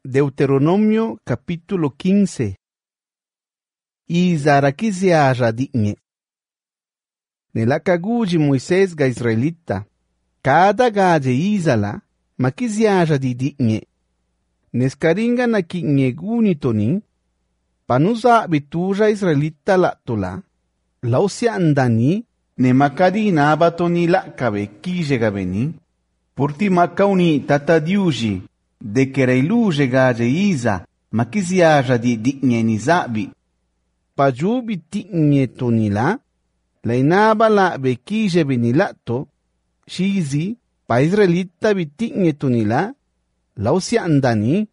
Deuteronomio capítulo 15. Izara kiziaja digne. Nella cagugi Moisés ga israelita, cada gaje izala, ma kiziaja di digne. Nescaringa na kinye gunitonin, panuza bituja israelita latula, lausia andani, ne makadina abatoni lakabe kije gabeni, purti makauni tatadiuji, de kereiluge gaje iza, ma kiziaja di digne nizabi. Pajubi digne tonila, lainaba la bekije benilato, shizi, pa israelita bitigne tonila, lausia andani,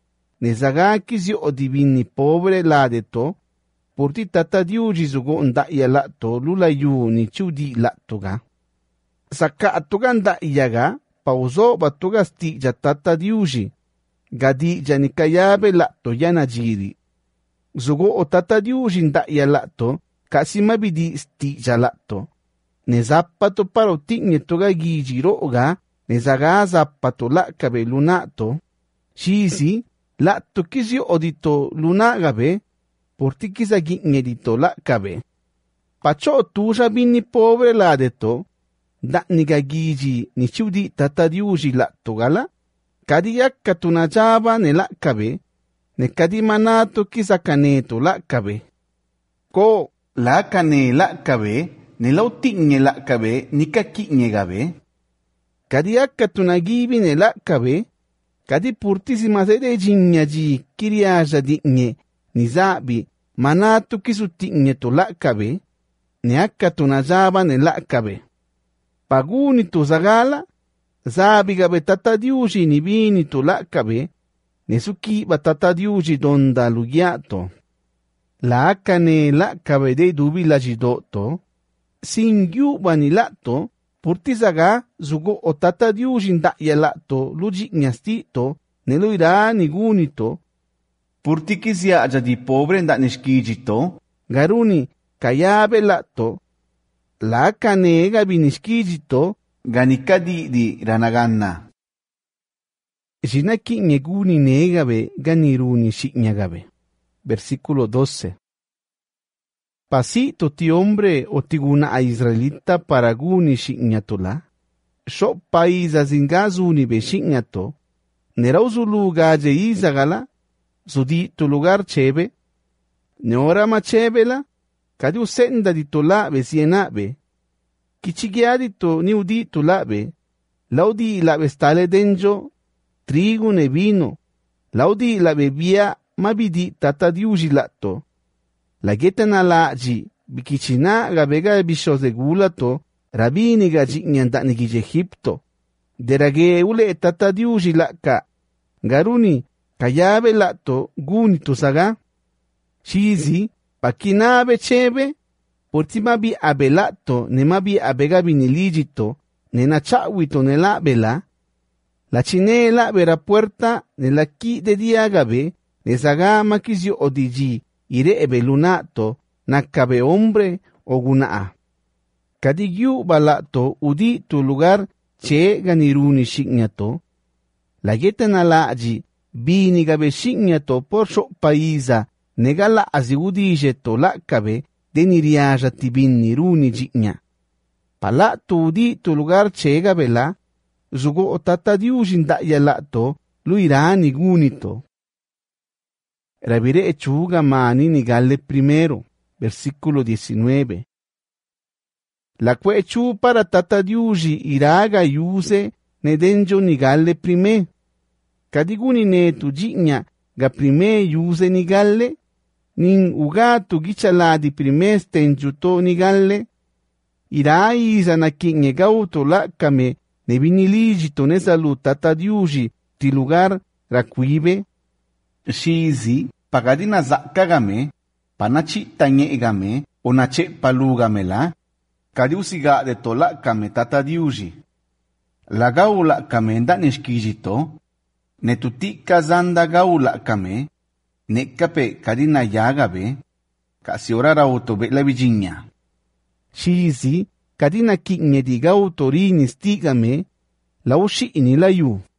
nezagaki o divini pobre ladeto, purti tatadiuji zugo ndaya lato lulayu ni chudi latoga. Saka atoga ndayaga, pauzo batuga stija tatadiuji, gadi janikayabe lato yanajiri. Zugo o tatadiuji ndaya lato, kasi mabidi stija lato. Ne zappato paro tigne toga giji roga, ne zaga zappato lakabe lunato. Shizi, lato kisi odito lunagabe, porti kisa ginye dito lakabe. Pacho tuja bini pobre ladeto, da niga giji ni chudi tatadiuji lato gala, kadi yakka tunajaba ne lakabe, ne kadi manato kisa kaneto lakabe. Ko lakane lakabe, ne lautinye lakabe, nika kinye gabe. Kadi yakka tunagibi ne lakabe, kadi purtisima sede jinyaji kiriaja dinye, nizabi, manato kisu tinye to lakabe, ne akka tunajaba ne lakabe. Paguni to zagala, zabi gabe tatadiuji ni bini to lakabe, nesuki ba tatadiuji donda lugiato. La akane lakabe de dubi la jidoto, singyu bani lato, purtizaga zugo o tatadiuji ndaya lato luji nyastito, neluira nigunito, purtikizia aja di pobre nda nishkijito, garuni kayabe lato, la akane gabi nishkijito, ganikadi di ranaganna. Jinaki nyeguni negabe ganiruni shinyagabe. Versículo 12. Pasito ti hombre o tiguna a israelita para guni shinyatola. Sho paisa zingazuni be shinyato. Nerauzulu gaje izagala. Zudi tu lugar chebe. Neorama chebela. Kadi usenda di tola be sienabe. Kichigiadi to niudi tulabe. Laudi la bestale denjo. Trigo ne vino. Laudi la bebia mabidi tatadiuji lato. La getana laji bikichina gabega bishose gulato. Rabini gaji nyandani gije Egipto. Derage ule tatadiuji laka. Garuni kayabe lato guni tusaga. Shizi pakinabe chebe. Porti mabi abelato ne mabi abegabi niligito. Ne nachawito ne labela. La chinela vera puerta nella chi de diagabe, ne sagama kisio odigi, ire ebe lunato, nakabe hombre o gunaa. Kadigyu balato udi tu lugar che ganiruni shignato. La getana laji, bini gabe shignato por sho paisa, negala aziudijeto lakabe, deniriaja tibini runi jigna. Palato udi tu lugar che gabela, zugo o tatadiuji ndaya lato, luirani gunito. Rabire echuga mani ni galle primero, versículo 19. La que echu para tatadiuji iraga yuse ne denjo ni galle prime. Kadiguni ne tu jigna ga prime yuse ni galle, nin ugatu gichaladi prime stenjuto ni galle. Irai isa na kinye gauto lakame, ne viniligito ne salut tatadiuji ti lugar raquibe. Shizi pagadina zakagame, panachi tanyegame, onache palugamela, kadiusiga de tolakame tatadiuji. La gaula kame nda neshkijito, ne tutika zanda gaula kame, ne kape kadina yagabe, kasi orara otobe la viginia. Shizi kadina kinye di gautorini stigame, la ushi ini la yu.